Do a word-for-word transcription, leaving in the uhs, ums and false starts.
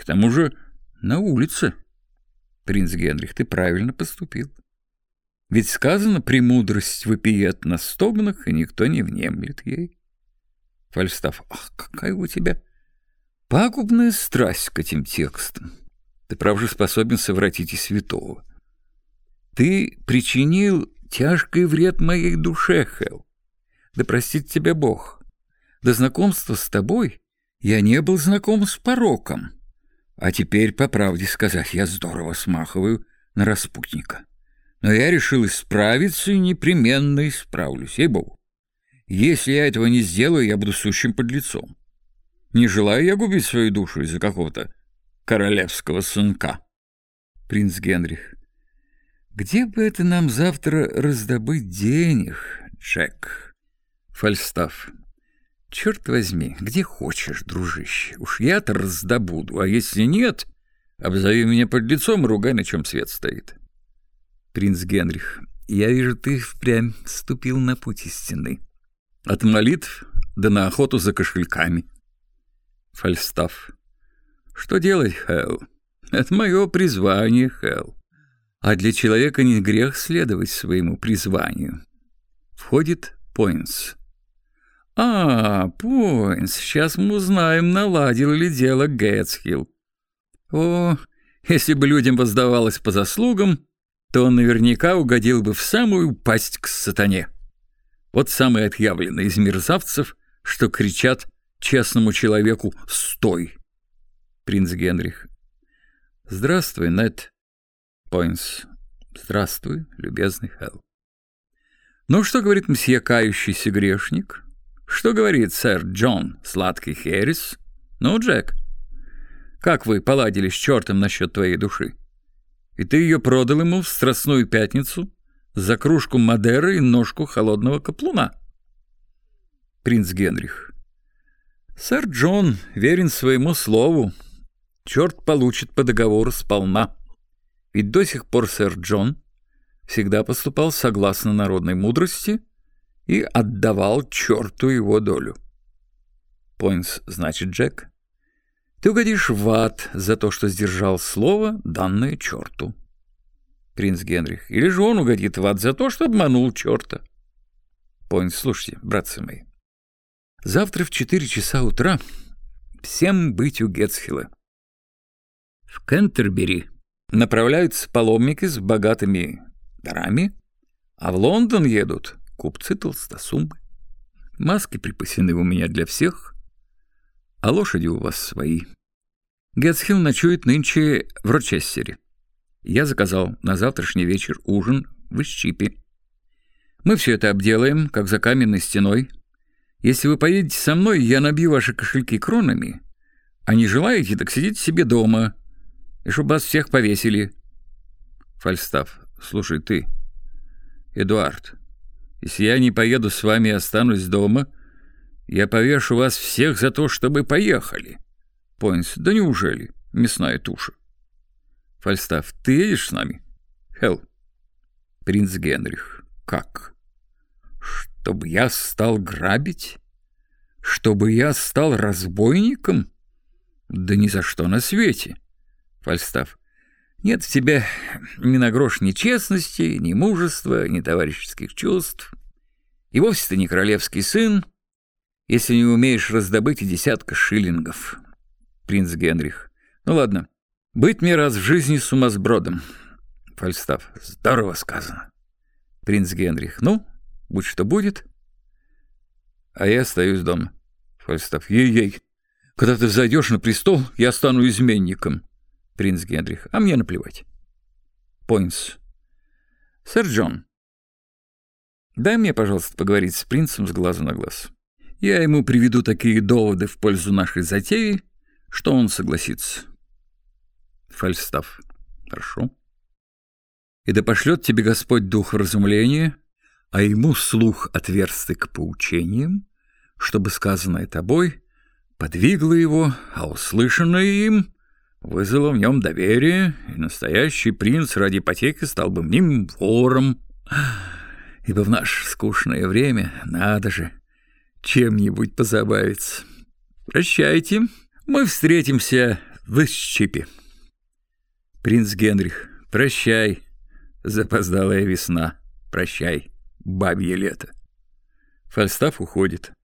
тому же на улице. Принц Генрих, ты правильно поступил. Ведь сказано, премудрость вопиет на стогнах, и никто не внемлет ей. Фальстаф, ах, какая у тебя пагубная страсть к этим текстам. Ты, правда, способен совратить и святого. Ты причинил тяжкий вред моей душе, Хэл. Да простит тебя Бог. До знакомства с тобой я не был знаком с пороком. А теперь, по правде сказать, я здорово смахиваю на распутника. Но я решил исправиться и непременно исправлюсь, ей-богу. Если я этого не сделаю, я буду сущим подлецом. Не желаю я губить свою душу из-за какого-то королевского сынка. Принц Генрих. Где бы это нам завтра раздобыть денег, Джек? Фальстаф. Черт возьми, где хочешь, дружище. Уж я-то раздобуду, а если нет, обзови меня подлецом и ругай, на чем свет стоит. Принц Генрих. Я вижу, ты впрямь ступил на путь истины. От молитв да на охоту за кошельками. Фальстаф. Что делать, Хэл? Это мое призвание, Хэл. А для человека не грех следовать своему призванию. Входит Пойнс. А, Пойнс, сейчас мы узнаем, наладил ли дело Гэтсхилл. О, если бы людям воздавалось по заслугам, то он наверняка угодил бы в самую пасть к сатане. Вот самый отъявленный из мерзавцев, что кричат честному человеку «Стой!» Принц Генрих. Здравствуй, Нед. Пойнс. Здравствуй, любезный Хэл. Ну, что говорит мсье кающийся грешник? Что говорит сэр Джон, сладкий херес? Ну, Джек, как вы поладили с чертом насчет твоей души? И ты ее продал ему в Страстную пятницу за кружку Мадеры и ножку холодного каплуна? Принц Генрих. Сэр Джон верен своему слову. Черт получит по договору сполна. Ведь до сих пор сэр Джон всегда поступал согласно народной мудрости и отдавал черту его долю. Пойнс, значит, Джек, ты угодишь в ад за то, что сдержал слово, данное черту. Принц Генрих. Или же он угодит в ад за то, что обманул черта. Пойнс, слушайте, братцы мои, завтра в четыре часа утра всем быть у Гэтсхилла. В Кентербери направляются паломники с богатыми дарами, а в Лондон едут купцы-толстосумы. Маски припасены у меня для всех, а лошади у вас свои. Гэтсхилл ночует нынче в Рочестере. Я заказал на завтрашний вечер ужин в Исчипе. Мы все это обделаем, как за каменной стеной. Если вы поедете со мной, я набью ваши кошельки кронами, а не желаете, так сидите себе дома, и чтобы вас всех повесили. Фальстаф. Слушай, ты, Эдуард, если я не поеду с вами и останусь дома, я повешу вас всех за то, чтобы поехали. Пойнс. Да неужели? Мясная туша. Фальстаф. Ты едешь с нами? Хелл. Принц Генрих. Как? Чтобы я стал грабить? Чтобы я стал разбойником? Да ни за что на свете. Фальстаф. Нет в тебе ни на грош ни честности, ни мужества, ни товарищеских чувств. И вовсе ты не королевский сын, если не умеешь раздобыть и десятка шиллингов. Принц Генрих. Ну ладно, быть мне раз в жизни сумасбродом. Фальстаф. Здорово сказано. Принц Генрих. Ну, будь что будет. А я остаюсь дома. Фальстаф. Ей-ей. Когда ты взойдешь на престол, я стану изменником. Принц Генрих. А мне наплевать. Пойнс. Сэр Джон, дай мне, пожалуйста, поговорить с принцем с глазу на глаз. Я ему приведу такие доводы в пользу нашей затеи, что он согласится. Фальстаф. Хорошо. И да пошлет тебе Господь дух вразумления, а ему слух отверстый к поучениям, чтобы сказанное тобой подвигло его, а услышанное им вызвало в нем доверие, и настоящий принц ради ипотеки стал бы мнимым вором, ибо в наше скучное время надо же чем-нибудь позабавиться. Прощайте, мы встретимся в исчипе. Принц Генрих, прощай, запоздалая весна, прощай, бабье лето. Фальстаф уходит.